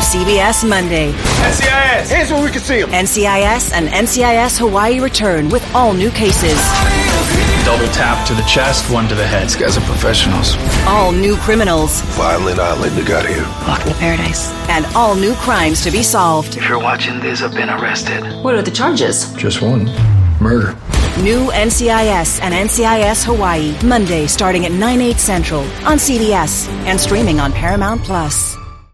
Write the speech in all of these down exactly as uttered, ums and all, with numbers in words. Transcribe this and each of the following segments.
C B S Monday. N C I S! Hands where we can see them! N C I S and N C I S Hawaii return with all new cases. Double tap to the chest, one to the head. These guys are professionals. All new criminals. Violent island they got here. Welcome to paradise. And all new crimes to be solved. If you're watching this, I've been arrested. What are the charges? Just one. Murder. New N C I S and N C I S Hawaii, Monday starting at nine, eight Central on C B S and streaming on Paramount Plus.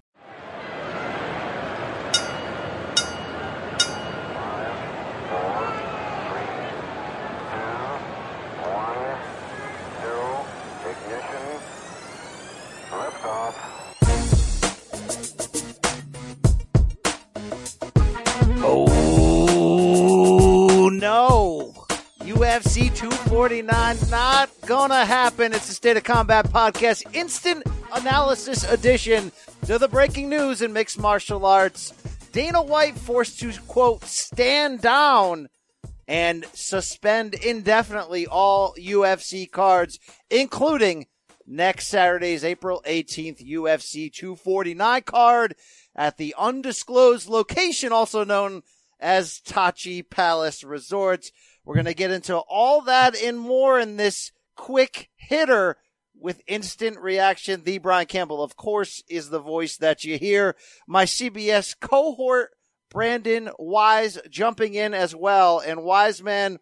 U F C two forty-nine, not gonna happen. It's the State of Combat Podcast, instant analysis edition to the breaking news in mixed martial arts. Dana White forced to, quote, stand down and suspend indefinitely all U F C cards, including next Saturday's April eighteenth U F C two forty-nine card at the undisclosed location, also known as Tachi Palace Resorts. We're going to get into all that and more in this quick hitter with instant reaction. The Brian Campbell, of course, is the voice that you hear. My C B S cohort, Brandon Wise, jumping in as well. And Wise, man,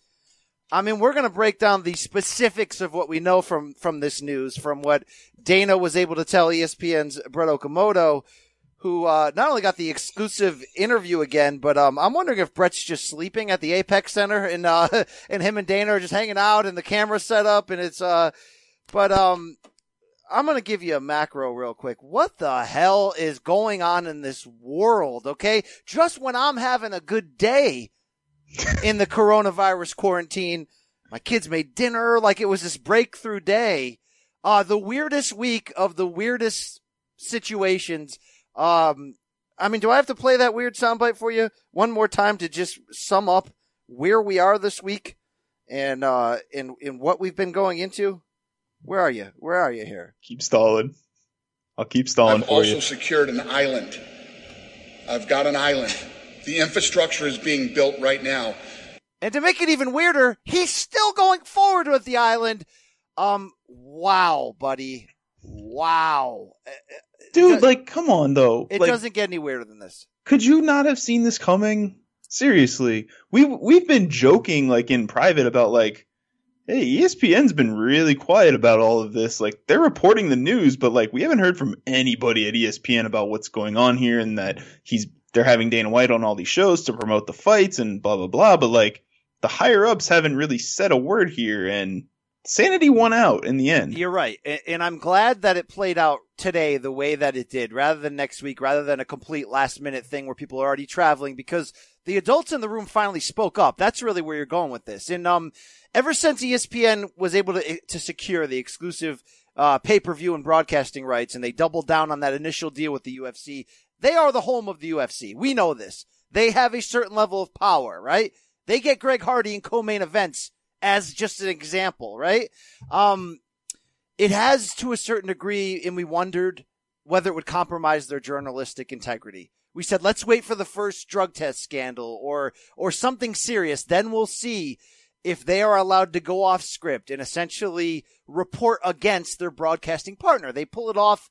I mean, we're going to break down the specifics of what we know from, from this news, from what Dana was able to tell E S P N's Brett Okamoto, who uh, not only got the exclusive interview again, but um, I'm wondering if Brett's just sleeping at the Apex Center, and uh, and him and Dana are just hanging out, and the camera's set up, and it's uh, but um, I'm gonna give you a macro real quick. What the hell is going on in this world? Okay, just when I'm having a good day in the coronavirus quarantine, my kids made dinner like it was this breakthrough day. Uh, the weirdest week of the weirdest situations. Um, I mean, do I have to play that weird soundbite for you one more time to just sum up where we are this week and, uh, in, in what we've been going into? Where are you? Where are you here? Keep stalling. I'll keep stalling I've for you. also secured an island. I've got an island. The infrastructure is being built right now. And to make it even weirder, he's still going forward with the island. Um, wow, buddy. Wow. Dude, like, come on, though. It like, doesn't get any weirder than this. Could you not have seen this coming? Seriously. We've, we've been joking, like, in private about, like, hey, E S P N's been really quiet about all of this. Like, they're reporting the news, but, like, we haven't heard from anybody at E S P N about what's going on here and that he's they're having Dana White on all these shows to promote the fights and blah, blah, blah. But, like, the higher-ups haven't really said a word here, and sanity won out in the end. You're right. And I'm glad that it played out today the way that it did, rather than next week, rather than a complete last minute thing where people are already traveling, because the adults in the room finally spoke up. That's really where you're going with this. And, um, ever since E S P N was able to, to secure the exclusive, uh, pay-per-view and broadcasting rights, and they doubled down on that initial deal with the U F C, they are the home of the U F C. We know this. They have a certain level of power, right? They get Greg Hardy in co-main events as just an example, right? Um, it has to a certain degree, and we wondered whether it would compromise their journalistic integrity. We said, let's wait for the first drug test scandal or, or something serious. Then we'll see if they are allowed to go off script and essentially report against their broadcasting partner. They pull it off,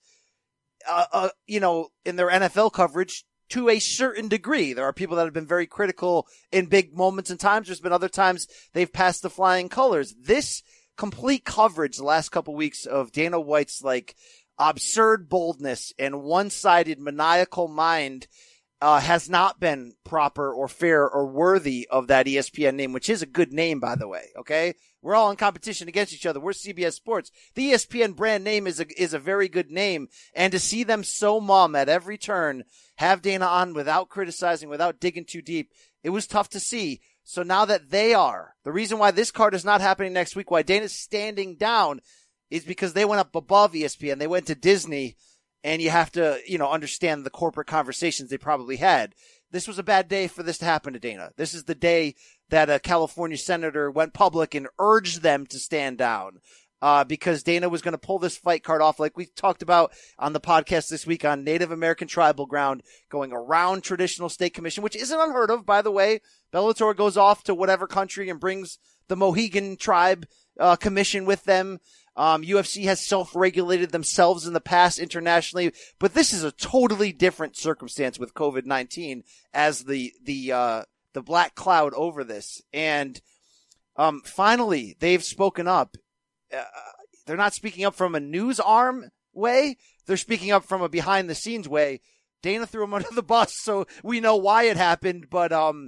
uh, uh, you know, in their N F L coverage to a certain degree. There are people that have been very critical in big moments and times. There's been other times they've passed the flying colors. This complete coverage the last couple weeks of Dana White's, like, absurd boldness and one-sided maniacal mind uh, has not been proper or fair or worthy of that E S P N name, which is a good name, by the way. Okay. We're all in competition against each other. We're C B S Sports. The E S P N brand name is a, is a very good name. And to see them so mum at every turn, have Dana on without criticizing, without digging too deep, it was tough to see. So now that they are, the reason why this card is not happening next week, why Dana's standing down, is because they went up above E S P N. They went to Disney, and you have to, you know, understand the corporate conversations they probably had. This was a bad day for this to happen to Dana. This is the day that a California senator went public and urged them to stand down. uh, because Dana was going to pull this fight card off, like we talked about on the podcast this week on Native American tribal ground, going around traditional state commission, which isn't unheard of, by the way. Bellator goes off to whatever country and brings the Mohegan tribe uh, commission with them. Um, U F C has self-regulated themselves in the past internationally, but this is a totally different circumstance with COVID nineteen as the, the, uh, the black cloud over this. And, um, finally, they've spoken up. Uh, they're not speaking up from a news arm way. They're speaking up from a behind the scenes way. Dana threw him under the bus, so we know why it happened, but, um,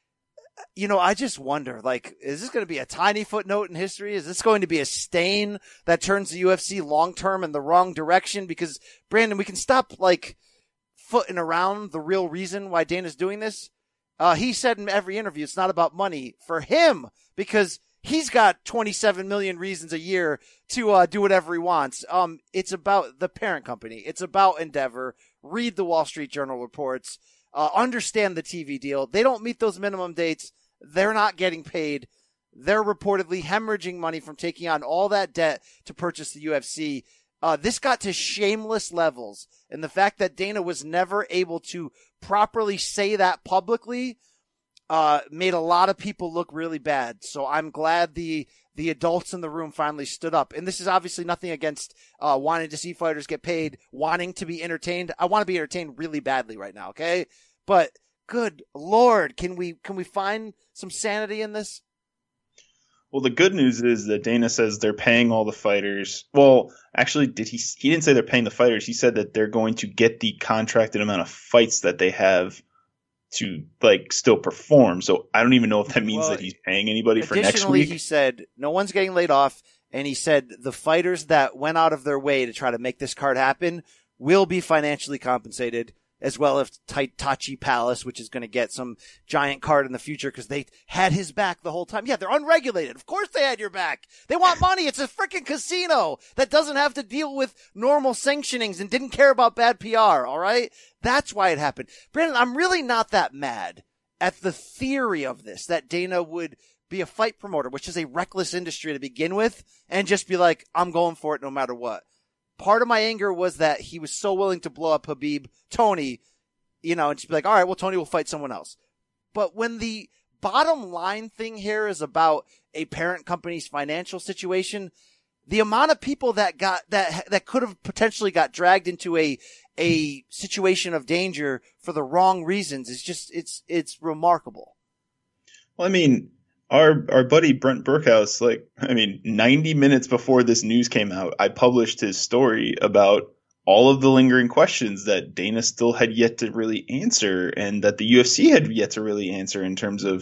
you know, I just wonder, like, is this going to be a tiny footnote in history? Is this going to be a stain that turns the U F C long-term in the wrong direction? Because, Brandon, we can stop, like, footing around the real reason why Dana's doing this. Uh, he said in every interview, it's not about money for him because he's got twenty-seven million reasons a year to uh, do whatever he wants. Um, it's about the parent company. It's about Endeavor. Read the Wall Street Journal reports. Uh, understand the T V deal. They don't meet those minimum dates. They're not getting paid. They're reportedly hemorrhaging money from taking on all that debt to purchase the U F C. Uh, this got to shameless levels. And the fact that Dana was never able to properly say that publicly uh, made a lot of people look really bad. So I'm glad the the adults in the room finally stood up. And this is obviously nothing against uh, wanting to see fighters get paid, wanting to be entertained. I want to be entertained really badly right now, okay? But good Lord, can we can we find some sanity in this? Well, the good news is that Dana says they're paying all the fighters. Well, actually, did he? He didn't say they're paying the fighters. He said that they're going to get the contracted amount of fights that they have to, like, still perform. So I don't even know if that means well, that he's paying anybody for next additionally, week. He said no one's getting laid off, and he said the fighters that went out of their way to try to make this card happen will be financially compensated, as well as Tachi Palace, which is going to get some giant card in the future because they had his back the whole time. Yeah, they're unregulated. Of course they had your back. They want money. It's a freaking casino that doesn't have to deal with normal sanctionings and didn't care about bad P R, all right? That's why it happened. Brandon, I'm really not that mad at the theory of this, that Dana would be a fight promoter, which is a reckless industry to begin with, and just be like, I'm going for it no matter what. Part of my anger was that he was so willing to blow up Khabib, Tony, you know, and just be like, all right, well, Tony will fight someone else. But when the bottom line thing here is about a parent company's financial situation, the amount of people that got, that, that could have potentially got dragged into a, a situation of danger for the wrong reasons is just, it's, it's remarkable. Well, I mean, Our our buddy Brent Burkhouse, like, I mean, ninety minutes before this news came out, I published his story about all of the lingering questions that Dana still had yet to really answer and that the U F C had yet to really answer in terms of,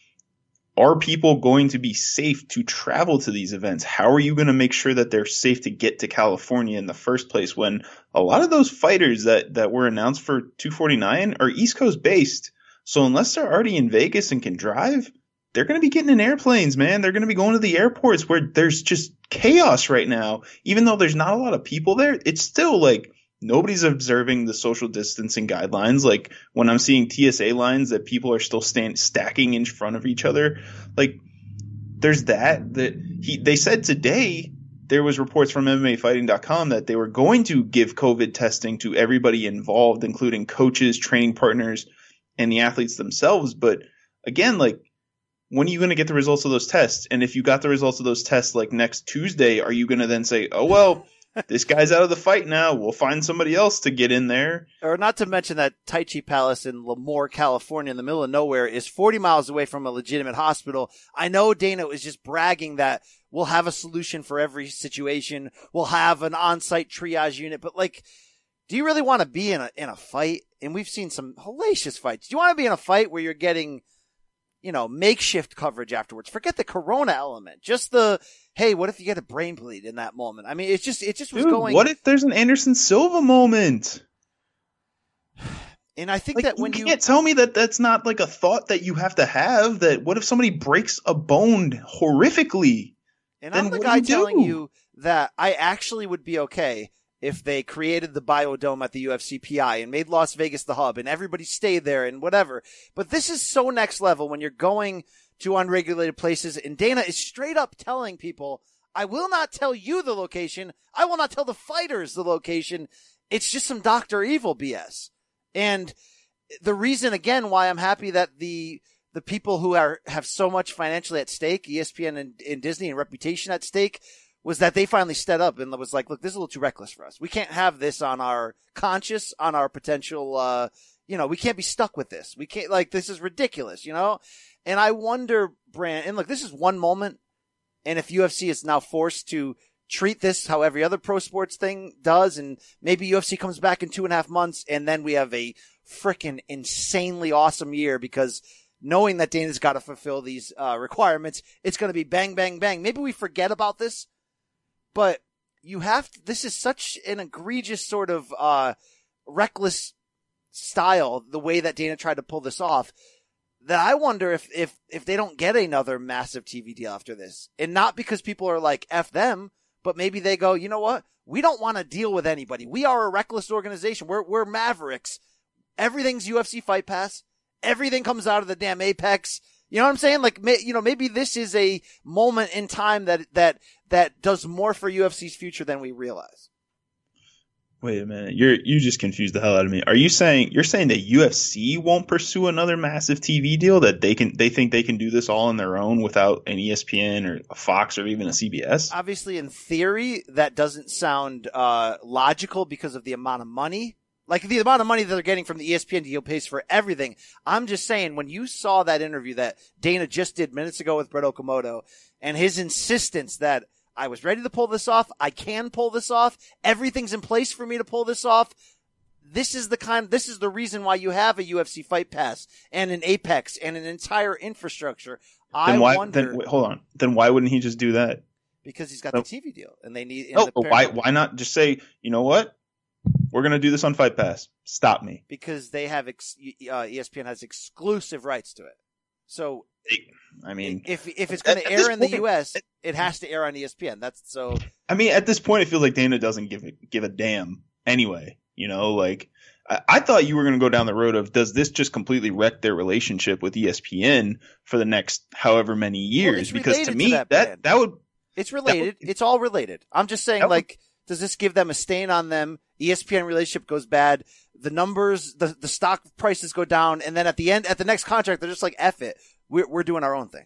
are people going to be safe to travel to these events? How are you going to make sure that they're safe to get to California in the first place when a lot of those fighters that, that were announced for two forty-nine are East Coast based? So unless they're already in Vegas and can drive, they're going to be getting in airplanes, man. They're going to be going to the airports where there's just chaos right now. Even though there's not a lot of people there, it's still like nobody's observing the social distancing guidelines. Like when I'm seeing T S A lines that people are still stand, stacking in front of each other, like there's that. That he they said today there was reports from M M A Fighting dot com that they were going to give COVID testing to everybody involved, including coaches, training partners, and the athletes themselves. But again, like, when are you going to get the results of those tests? And if you got the results of those tests like next Tuesday, are you going to then say, oh, well, this guy's out of the fight now, we'll find somebody else to get in there? Or not to mention that Tai Chi Palace in Lemoore, California, in the middle of nowhere, is forty miles away from a legitimate hospital. I know Dana was just bragging that we'll have a solution for every situation. We'll have an on-site triage unit. But, like, do you really want to be in a in a fight? And we've seen some hellacious fights. Do you want to be in a fight where you're getting, you know, makeshift coverage afterwards? Forget the corona element. Just the, hey, what if you get a brain bleed in that moment? I mean, it's just, it just was Dude, going. What if there's an Anderson Silva moment? And I think like, that when you you can't tell me that that's not like a thought that you have to have. That what if somebody breaks a bone horrifically? And I'm the guy you telling you that I actually would be okay if they created the Biodome at the U F C P I and made Las Vegas the hub and everybody stayed there and whatever. But this is so next level when you're going to unregulated places, and Dana is straight up telling people, I will not tell you the location. I will not tell the fighters the location. It's just some Doctor Evil B S. And the reason, again, why I'm happy that the the people who are have so much financially at stake, E S P N and, and Disney, and reputation at stake, was that they finally stepped up and was like, look, this is a little too reckless for us. We can't have this on our conscience, on our potential, uh, you know, we can't be stuck with this. We can't, like, this is ridiculous, you know? And I wonder, Brand, and look, this is one moment, and if U F C is now forced to treat this how every other pro sports thing does, and maybe U F C comes back in two and a half months, and then we have a freaking insanely awesome year because knowing that Dana's got to fulfill these uh, requirements, it's going to be bang, bang, bang. Maybe we forget about this, but you have to, this is such an egregious sort of uh, reckless style, the way that Dana tried to pull this off, that I wonder if, if, if they don't get another massive T V deal after this. And not because people are like, F them, but maybe they go, you know what? We don't want to deal with anybody. We are a reckless organization. We're, we're Mavericks. Everything's U F C Fight Pass. Everything comes out of the damn Apex. You know what I'm saying? Like, you know, maybe this is a moment in time that, that, that does more for U F C's future than we realize. Wait a minute. You're, you just confused the hell out of me. Are you saying, you're saying that U F C won't pursue another massive T V deal, that they can, they think they can do this all on their own without an E S P N or a Fox or even a C B S? Obviously, in theory, that doesn't sound, uh, logical because of the amount of money. Like the amount of money that they're getting from the E S P N deal pays for everything. I'm just saying, when you saw that interview that Dana just did minutes ago with Brett Okamoto and his insistence that I was ready to pull this off, I can pull this off, everything's in place for me to pull this off. This is the kind, this is the reason why you have a U F C Fight Pass and an Apex and an entire infrastructure. Then I why, wonder. Then, wait, hold on. Then why wouldn't he just do that? Because he's got no. the T V deal and they need. No, the but why, why not just say, you know what? We're going to do this on Fight Pass. Stop me. Because they have, ex- uh, E S P N has exclusive rights to it. So, I mean, if if it's going to air in point, the U S, it, it has to air on E S P N. That's so. I mean, at this point, it feels like Dana doesn't give a, give a damn anyway. You know, like I, I thought you were going to go down the road of, does this just completely wreck their relationship with E S P N for the next however many years? Well, because to me, to that, that that would it's related. Would, it's all related. I'm just saying, would, like, does this give them a stain on them? E S P N relationship goes bad. The numbers, the the stock prices go down, and then at the end, at the next contract, they're just like, F it. We're we're doing our own thing.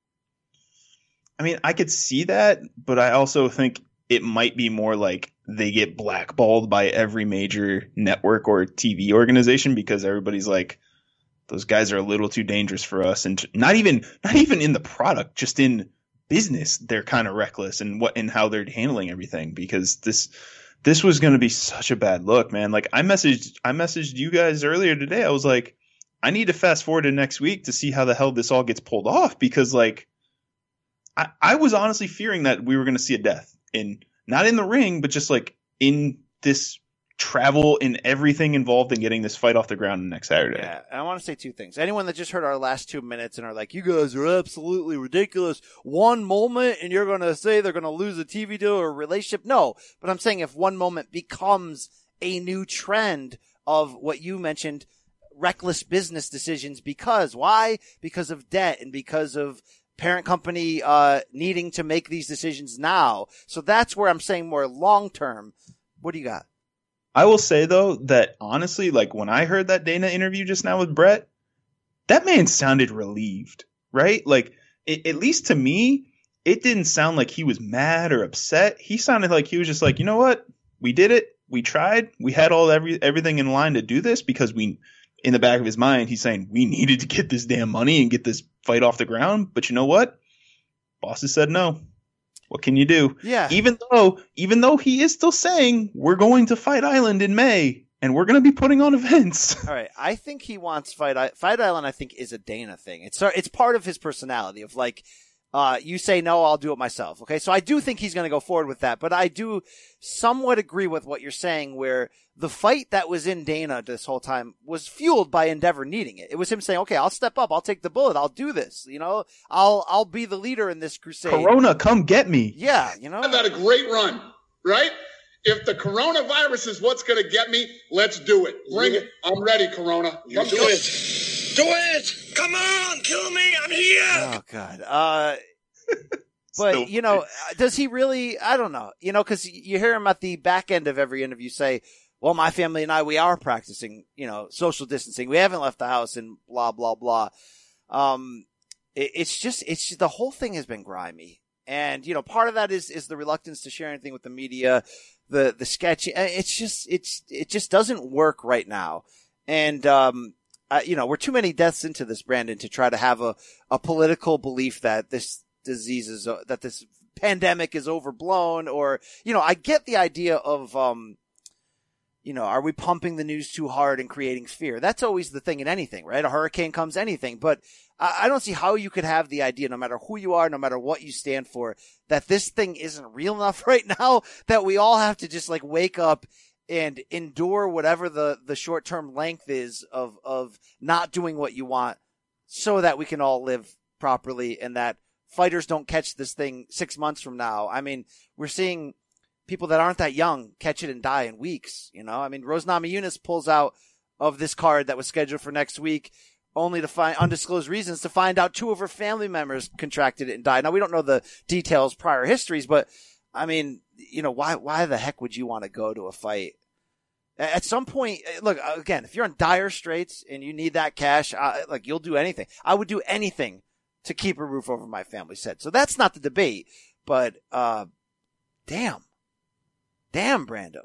I mean, I could see that, but I also think it might be more like they get blackballed by every major network or T V organization because everybody's like, those guys are a little too dangerous for us, and not even not even in the product, just in business, they're kind of reckless in what and how they're handling everything. Because this this was going to be such a bad look, man. Like I messaged I messaged you guys earlier today. I was like, I need to fast forward to next week to see how the hell this all gets pulled off, because like I, I was honestly fearing that we were going to see a death in, not in the ring, but just like in this travel and everything involved in getting this fight off the ground next Saturday. Yeah, I want to say two things. Anyone that just heard our last two minutes and are like, you guys are absolutely ridiculous. One moment and you're going to say they're going to lose a T V deal or a relationship. No, but I'm saying if one moment becomes a new trend of what you mentioned, reckless business decisions, because why? Because of debt and because of parent company uh needing to make these decisions now. So that's where I'm saying more long term. What do you got? I will say though that honestly, like when I heard that Dana interview just now with Brett, that man sounded relieved, right? Like it, at least to me, it didn't sound like he was mad or upset. He sounded like he was just like, you know what? We did it. We tried. We had all every everything in line to do this because we, in the back of his mind, he's saying we needed to get this damn money and get this fight off the ground. But you know what? Bosses said no. What can you do? Yeah. Even though, even though he is still saying we're going to Fight Island in May and we're going to be putting on events. All right. I think he wants Fight I- Fight Island. I think is a Dana thing. It's it's part of his personality of like, uh, you say no, I'll do it myself. Okay. So I do think he's going to go forward with that, but I do somewhat agree with what you're saying where the fight that was in Dana this whole time was fueled by Endeavor needing it. It was him saying, okay, I'll step up. I'll take the bullet. I'll do this. You know, I'll, I'll be the leader in this crusade. Corona, come get me. Yeah. You know, I've had a great run, right? If the coronavirus is what's going to get me, let's do it. Bring it. I'm ready, Corona. Come do it. Do it! Come on! Kill me! I'm here! Oh, God. Uh, But, So you know, does he really, I don't know, you know, cause you hear him at the back end of every interview say, well, my family and I, we are practicing, you know, social distancing. We haven't left the house and blah, blah, blah. Um, it, it's just, it's just, the whole thing has been grimy. And, you know, part of that is, is the reluctance to share anything with the media, the, the sketchy. It's just, it's, it just doesn't work right now. And, um, uh, you know, we're too many deaths into this, Brandon, to try to have a, a political belief that this disease is, uh, that this pandemic is overblown, or, you know, I get the idea of, um, you know, are we pumping the news too hard and creating fear? That's always the thing in anything, right? A hurricane comes, anything. But I, I don't see how you could have the idea, no matter who you are, no matter what you stand for, that this thing isn't real enough right now, that we all have to just like wake up and endure whatever the, the short-term length is of, of not doing what you want so that we can all live properly and that fighters don't catch this thing six months from now. I mean, we're seeing people that aren't that young catch it and die in weeks. You know, I mean, Rose Namajunas pulls out of this card that was scheduled for next week only to find undisclosed reasons to find out two of her family members contracted it and died. Now, we don't know the details, prior histories, but I mean, you know, why, why the heck would you want to go to a fight? At some point, look, again, if you're in dire straits and you need that cash, uh, like you'll do anything. I would do anything to keep a roof over my family's head. So that's not the debate, but, uh, damn, damn, Brando.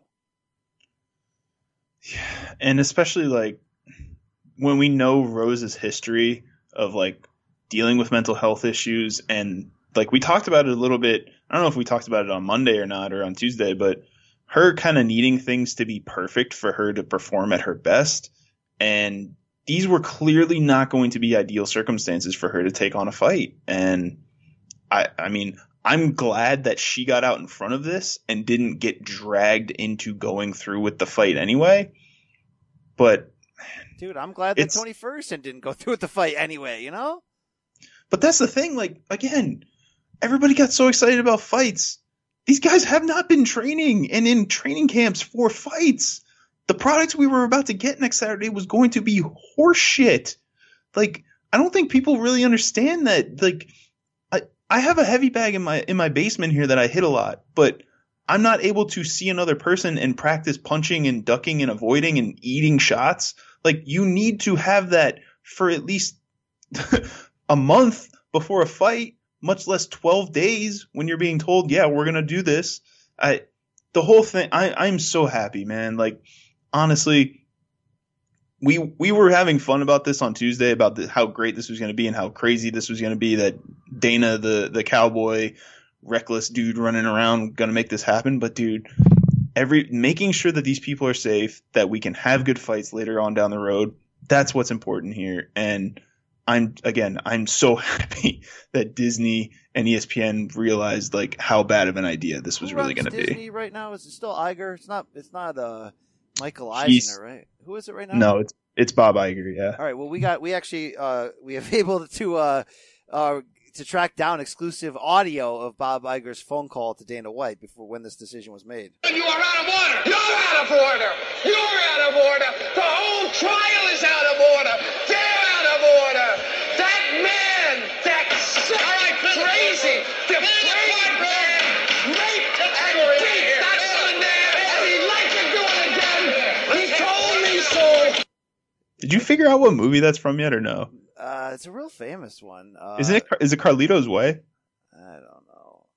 Yeah. And especially like when we know Rose's history of like dealing with mental health issues, and like we talked about it a little bit. I don't know if we talked about it on Monday or not, or on Tuesday, but her kind of needing things to be perfect for her to perform at her best. And these were clearly not going to be ideal circumstances for her to take on a fight. And I, I mean, I'm glad that she got out in front of this and didn't get dragged into going through with the fight anyway. But dude, I'm glad that Tony Ferguson didn't go through with the fight anyway, you know? But that's the thing. Like, again, everybody got so excited about fights. These guys have not been training and in training camps for fights. The product we were about to get next Saturday was going to be horseshit. Like, I don't think people really understand that. Like, I, I have a heavy bag in my in my basement here that I hit a lot, but I'm not able to see another person and practice punching and ducking and avoiding and eating shots. Like, you need to have that for at least a month before a fight, much less twelve days when you're being told, yeah, we're going to do this. I, the whole thing, I, I'm so happy, man. Like, honestly, we we were having fun about this on Tuesday, about the, how great this was going to be and how crazy this was going to be, that Dana, the the cowboy, reckless dude running around, going to make this happen. But, dude, every making sure that these people are safe, that we can have good fights later on down the road, that's what's important here. And I'm again, I'm so happy that Disney and E S P N realized like how bad of an idea this was Who really going to be. Disney right now, is it still Iger? It's not. It's not. Uh, Michael He's, Eisner, right? Who is it right now? No, it's it's Bob Iger. Yeah. All right. Well, we got we actually uh we have able to uh uh to track down exclusive audio of Bob Iger's phone call to Dana White before when this decision was made. You are out of order. You're out of order. You're out of order. The whole trial is out of order. They're out of order. That man, that sick, crazy, depraved man, raped and beat that woman there, and he'd like to do it again. He told me so. Did you figure out what movie that's from yet, or no? Uh, it's a real famous one. Uh, Isn't it? Is it Carlito's Way? I don't know.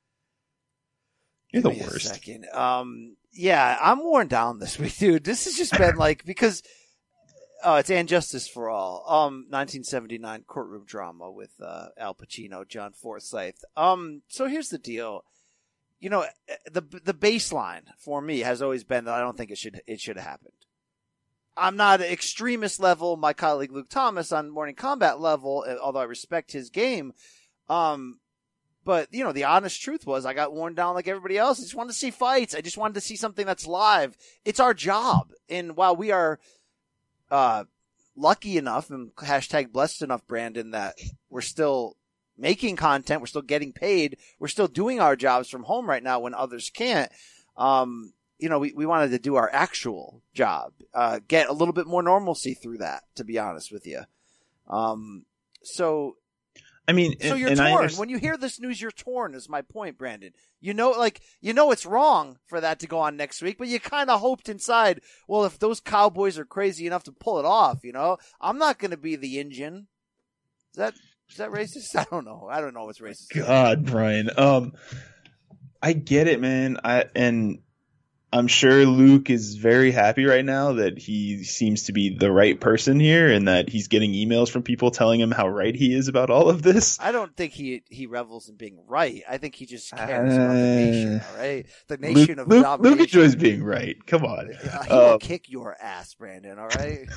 You're Give the me a worst. second. Um, yeah, I'm worn down this week, dude. This has just been like, because, oh, it's And Justice for All. Um, nineteen seventy-nine courtroom drama with, uh, Al Pacino, John Forsythe. Um, so here's the deal. You know, the, the baseline for me has always been that I don't think it should, it should have happened. I'm not an extremist level, my colleague Luke Thomas on Morning Combat level, although I respect his game. Um, but, you know, the honest truth was I got worn down like everybody else. I just wanted to see fights. I just wanted to see something that's live. It's our job. And while we are uh, lucky enough and hashtag blessed enough, Brandon, that we're still making content, we're still getting paid, we're still doing our jobs from home right now when others can't. Um, you know, we, we wanted to do our actual job, uh, get a little bit more normalcy through that, to be honest with you. Um, so I mean, so and, you're and torn. I When you hear this news, you're torn. Is my point, Brandon? You know, like you know, it's wrong for that to go on next week, but you kind of hoped inside. Well, if those Cowboys are crazy enough to pull it off, you know, I'm not going to be the Indian. Is that is that racist? I don't know. I don't know what's racist. God, Brian. Um, I get it, man. I and. I'm sure Luke is very happy right now that he seems to be the right person here and that he's getting emails from people telling him how right he is about all of this. I don't think he he revels in being right. I think he just cares uh, about the nation, all right? The nation Luke, of Luke, domination. Luke enjoys being right. Come on. Uh, he will um, kick your ass, Brandon, all right?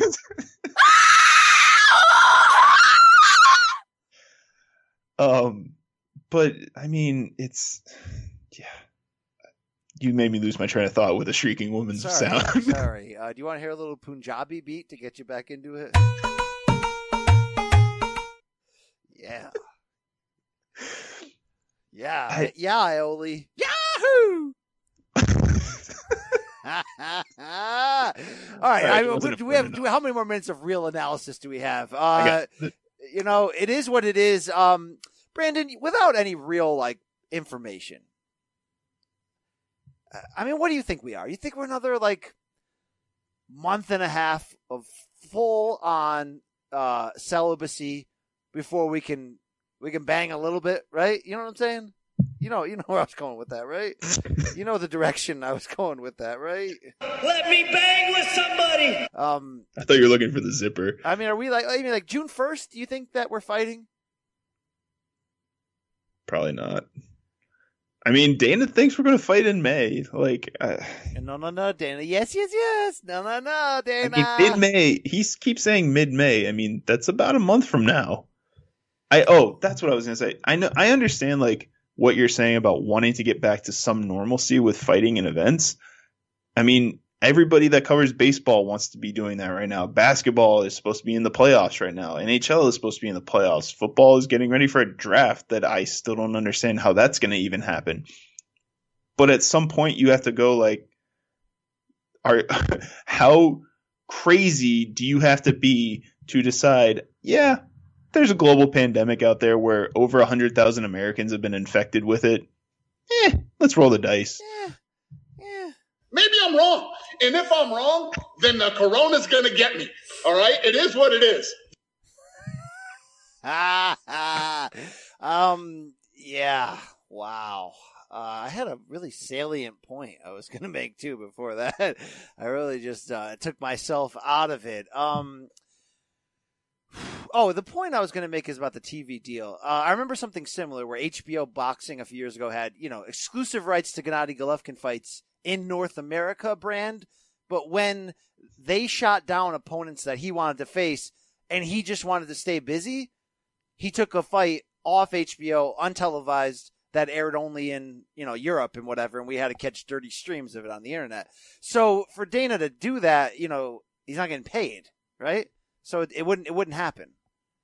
um, But, I mean, it's... Yeah. You made me lose my train of thought with a shrieking woman's sorry, sound. Sorry. Uh, do you want to hear a little Punjabi beat to get you back into it? Yeah. Yeah. I, yeah, Ioli. Yahoo! All right. All right I, do we have? Do we, how many more minutes of real analysis do we have? Uh, you know, it is what it is. Um, Brandon, without any real like information. I mean, what do you think we are? You think we're another like month and a half of full on uh, celibacy before we can we can bang a little bit, right? You know what I'm saying? You know, you know where I was going with that, right? You know the direction I was going with that, right? Let me bang with somebody. Um, I thought you were looking for the zipper. I mean, are we like? I mean, like June first? Do you think that we're fighting? Probably not. I mean, Dana thinks we're going to fight in May. Like, uh, no, no, no, Dana. Yes, yes, yes. No, no, no, Dana. I mean, mid-May. He keeps saying mid-May. I mean, that's about a month from now. I oh, that's what I was going to say. I know. I understand like what you're saying about wanting to get back to some normalcy with fighting and events. I mean, everybody that covers baseball wants to be doing that right now. Basketball is supposed to be in the playoffs right now. N H L is supposed to be in the playoffs. Football is getting ready for a draft that I still don't understand how that's going to even happen. But at some point you have to go like, are how crazy do you have to be to decide, yeah, there's a global pandemic out there where over one hundred thousand Americans have been infected with it. Eh, let's roll the dice. Yeah. Yeah. Maybe I'm wrong. And if I'm wrong, then the corona's going to get me. All right? It is what it is. um, yeah. Wow. Uh, I had a really salient point I was going to make too before that. I really just uh, took myself out of it. Um, oh, the point I was going to make is about the T V deal. Uh, I remember something similar where H B O Boxing a few years ago had, you know, exclusive rights to Gennady Golovkin fights in North America brand, but when they shot down opponents that he wanted to face and he just wanted to stay busy, he took a fight off H B O, untelevised, that aired only in, you know, Europe and whatever, and we had to catch dirty streams of it on the internet. So for Dana to do that, you know, he's not getting paid, right? So it, it wouldn't it wouldn't happen.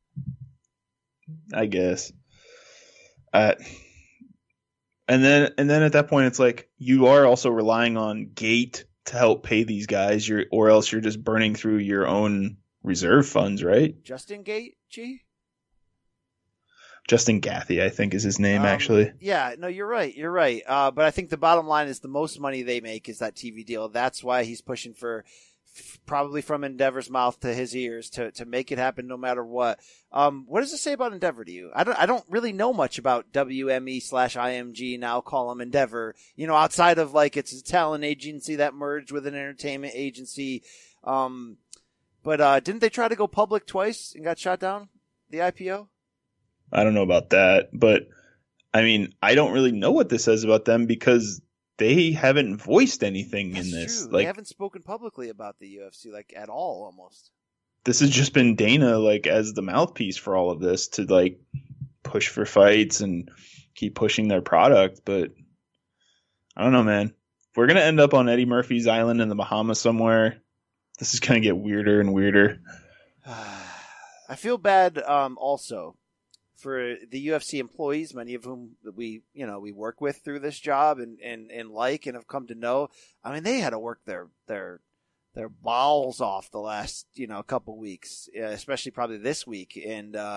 I guess. Uh And then, and then at that point, it's like you are also relying on Gate to help pay these guys, you're, or else you're just burning through your own reserve funds, right? Justin Gaethje? Justin Gaethje, I think, is his name, um, actually. Yeah, no, you're right. You're right. Uh, but I think the bottom line is the most money they make is that T V deal. That's why he's pushing for, f- probably from Endeavor's mouth to his ears, to, to make it happen no matter what. Um, what does it say about Endeavor to you? I don't, I don't really know much about W M E slash I M G, now call them Endeavor, you know, outside of like it's a talent agency that merged with an entertainment agency. Um, but, uh, didn't they try to go public twice and got shot down? The I P O? I don't know about that, but I mean, I don't really know what this says about them because they haven't voiced anything That's in this. True. Like, they haven't spoken publicly about the U F C, like at all, almost. This has just been Dana, like, as the mouthpiece for all of this to like push for fights and keep pushing their product. But I don't know, man. If we're gonna end up on Eddie Murphy's Island in the Bahamas somewhere, this is gonna get weirder and weirder. I feel bad, um, also. For the U F C employees, many of whom we, you know, we work with through this job and, and, and like and have come to know. I mean, they had to work their their their balls off the last, you know, couple weeks, especially probably this week. And uh,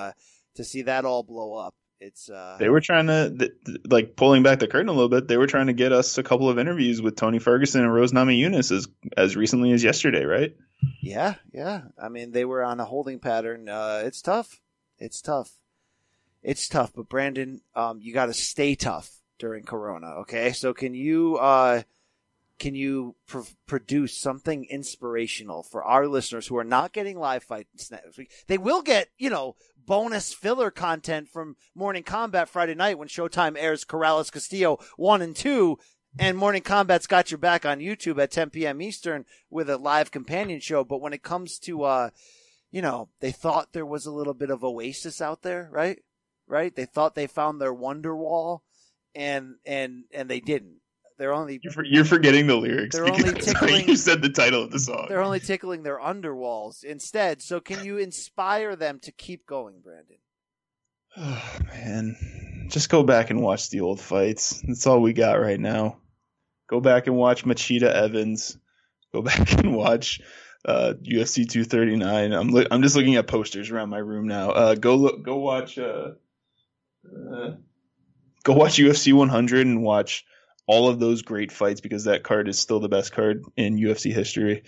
to see that all blow up. It's uh, they were trying to th- th- like pulling back the curtain a little bit. They were trying to get us a couple of interviews with Tony Ferguson and Rose Namajunas as as recently as yesterday, right? Yeah, yeah. I mean, they were on a holding pattern. Uh, it's tough. It's tough. It's tough. But Brandon, um, you got to stay tough during Corona. Okay, so can you uh, can you pr- produce something inspirational for our listeners who are not getting live fights next week? They will get, you know, bonus filler content from Morning Combat Friday night when Showtime airs Corrales Castillo one and two, and Morning Combat's got your back on YouTube at ten p.m. Eastern with a live companion show. But when it comes to, uh, you know, they thought there was a little bit of Oasis out there, right? Right? They thought they found their Wonderwall, and and and they didn't. They're only you're, for, you're forgetting the lyrics. They're only tickling. You said the title of the song. They're only tickling their underwalls instead. So can you inspire them to keep going, Brandon? Oh, man, just go back and watch the old fights. That's all we got right now. Go back and watch Machida Evans. Go back and watch uh, U F C two thirty-nine. I'm li- I'm just looking at posters around my room now. Uh, go look. Go watch. Uh, uh, go watch U F C one hundred and watch all of those great fights, because that card is still the best card in U F C history.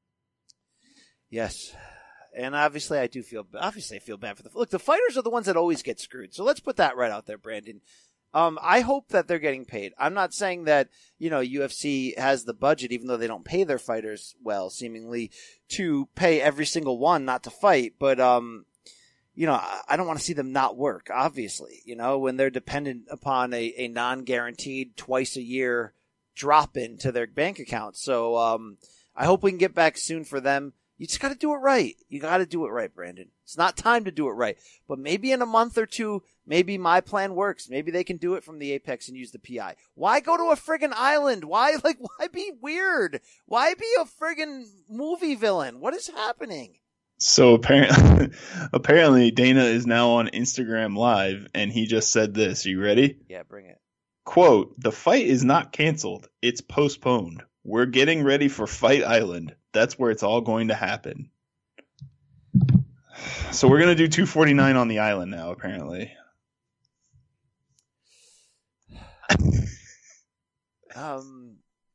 Yes. And obviously I do feel, obviously I feel bad for the, look, the fighters are the ones that always get screwed. So let's put that right out there, Brandon. Um, I hope that they're getting paid. I'm not saying that, you know, U F C has the budget, even though they don't pay their fighters well, seemingly, to pay every single one not to fight. But, um, you know, I don't want to see them not work, obviously, you know, when they're dependent upon a, a non-guaranteed twice a year drop into their bank account. So um, I hope we can get back soon for them. You just got to do it right. You got to do it right, Brandon. It's not time to do it right. But maybe in a month or two, maybe my plan works. Maybe they can do it from the Apex and use the P I. Why go to a friggin' island? Why, like, why be weird? Why be a friggin' movie villain? What is happening? So apparently, apparently Dana is now on Instagram Live, and he just said this. Are you ready? Yeah, bring it. Quote, "The fight is not canceled. It's postponed. We're getting ready for Fight Island. That's where it's all going to happen." So we're going to do two forty-nine on the island now, apparently. um...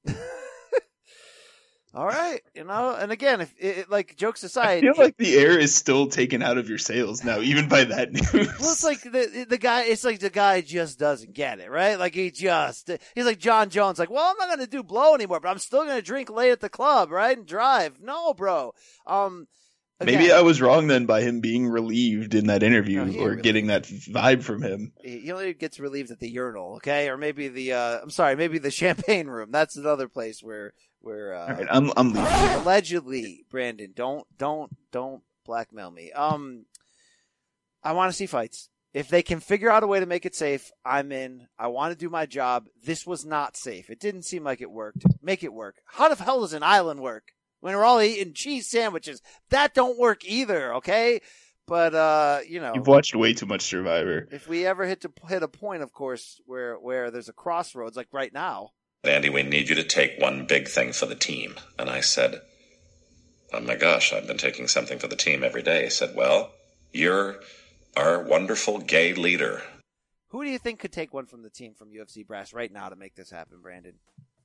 All right, you know, and again, if it, like jokes aside, I feel like the air is still taken out of your sails now, even by that news. Well, it's like the the guy. It's like the guy just doesn't get it, right? Like he just he's like John Jones, like, well, I'm not gonna do blow anymore, but I'm still gonna drink late at the club, right, and drive. No, bro. Um, again, maybe I was wrong then by him being relieved in that interview, no, or getting that vibe from him. He only gets relieved at the urinal, okay, or maybe the uh, I'm sorry, maybe the champagne room. That's another place where. Where uh, all right, I'm I'm leaving. Allegedly, Brandon, don't don't don't blackmail me. Um, I want to see fights. If they can figure out a way to make it safe, I'm in. I want to do my job. This was not safe. It didn't seem like it worked. Make it work. How the hell does an island work when we're all eating cheese sandwiches? That don't work either. Okay, but uh, you know, you've watched way too much Survivor. If we ever hit to hit a point, of course, where where there's a crossroads, like right now. Andy, we need you to take one big thing for the team. And I said, oh my gosh, I've been taking something for the team every day. He said, well, you're our wonderful gay leader. Who do you think could take one from the team from U F C Brass right now to make this happen, Brandon?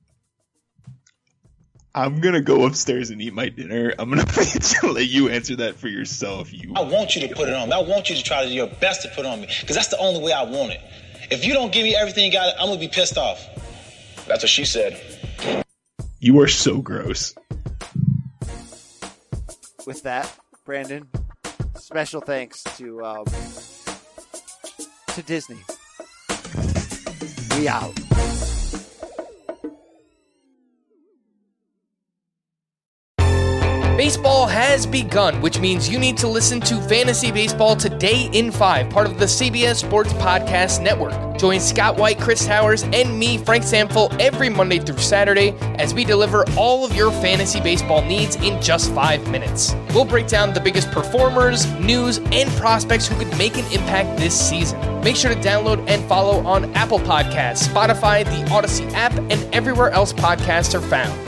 I'm going to go upstairs and eat my dinner. I'm going to let you answer that for yourself. You. I want you to put it on me. I want you to try to do your best to put it on me, because that's the only way I want it. If you don't give me everything you got, I'm going to be pissed off. That's what she said. You are so gross. With that, Brandon, special thanks to um, to Disney. We out. Baseball has begun, which means you need to listen to Fantasy Baseball Today in five, part of the C B S Sports Podcast Network. Join Scott White, Chris Towers, and me, Frank Samfel, every Monday through Saturday as we deliver all of your fantasy baseball needs in just five minutes. We'll break down the biggest performers, news, and prospects who could make an impact this season. Make sure to download and follow on Apple Podcasts, Spotify, the Odyssey app, and everywhere else podcasts are found.